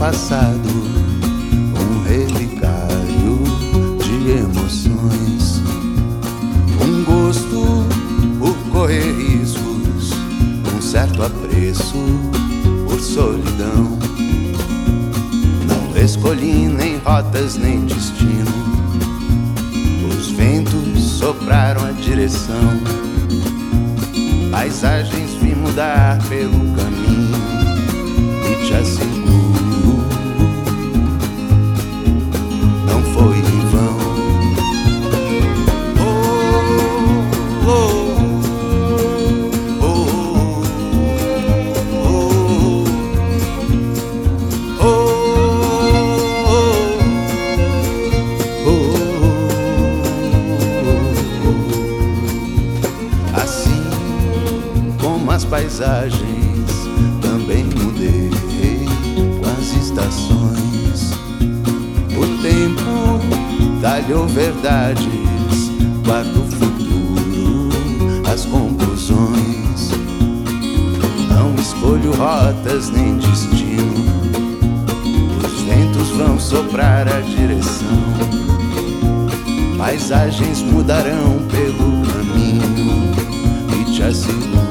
passado, um relicário de emoções, um gosto por correr riscos, um certo apreço por solidão. Não escolhi nem rotas nem destino, os ventos sopraram a direção, paisagens vi mudar pelo caminho e te asseguro, não foi em vão. Oh, oh, oh, oh, oh. Assim como as paisagens, também mudei com as estações. O tempo talhou verdades, guarda o futuro, as conclusões. Não escolho rotas nem destino, os ventos vão soprar a direção, paisagens mudarão pelo caminho e te asseguro,